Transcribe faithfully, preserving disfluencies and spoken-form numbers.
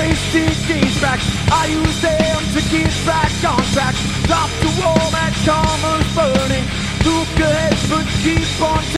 wasted days back. I use them to get back on track. Drop the wall that karma's burning. Look ahead but keep on